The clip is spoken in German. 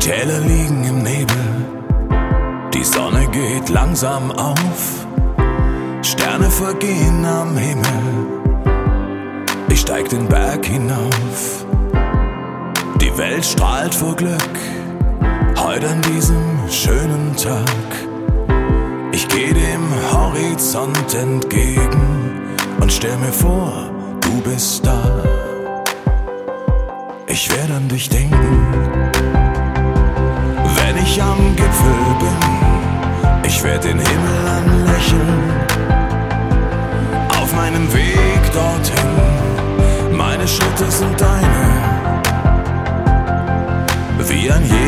Täler liegen im Nebel, die Sonne geht langsam auf, Sterne vergehen am Himmel, ich steig den Berg hinauf. Die Welt strahlt vor Glück, heute an diesem schönen Tag. Ich geh dem Horizont entgegen und stell mir vor, du bist da. Ich werd an dich denken, wenn ich am Gipfel bin. Ich werd den Himmel anlächeln, auf meinem Weg dorthin. Meine Schritte sind deine, wie ein